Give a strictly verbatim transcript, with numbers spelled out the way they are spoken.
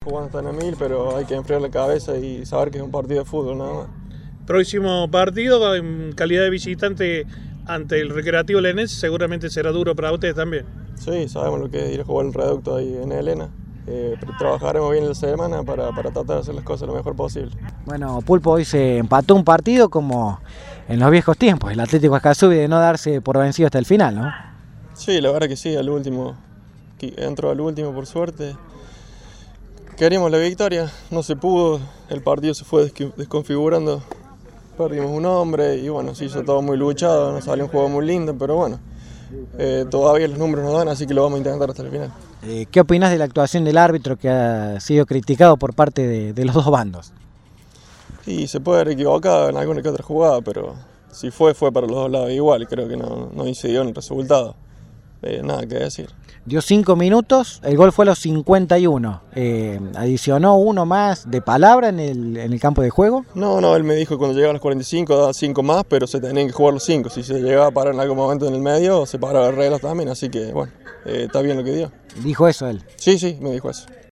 jugando hasta en el mil, pero hay que enfriar la cabeza y saber que es un partido de fútbol nada más. Próximo partido en calidad de visitante ante el Recreativo Lenense seguramente será duro para ustedes también. Sí, sabemos lo que es ir a jugar el reducto ahí en Elena. Eh, pero trabajaremos bien la semana para, para tratar de hacer las cosas lo mejor posible. Bueno, Pulpo, hoy se empató un partido como en los viejos tiempos, el Atlético Ascasubi, de no darse por vencido hasta el final, ¿no? Sí, la verdad que sí, al último, entró al último por suerte. Queríamos la victoria, no se pudo, el partido se fue desconfigurando, perdimos un hombre y bueno, se hizo todo muy luchado, nos salió un juego muy lindo, pero bueno, eh, todavía los números nos dan, así que lo vamos a intentar hasta el final. Eh, ¿Qué opinas de la actuación del árbitro que ha sido criticado por parte de, de los dos bandos? Y se puede haber equivocado en alguna que otra jugada, pero si fue, fue para los dos lados igual, creo que no, no incidió en el resultado. Eh, nada que decir. Dio cinco minutos, el gol fue a los cincuenta y uno. Eh, ¿Adicionó uno más de palabra en el, en el campo de juego? No, no, él me dijo que cuando llegaba a los cuarenta y cinco daba cinco más, pero se tenían que jugar los cinco. Si se llegaba a parar en algún momento en el medio, se paraba el reloj también, así que bueno, eh, está bien lo que dio. ¿Dijo eso él? Sí, sí, me dijo eso.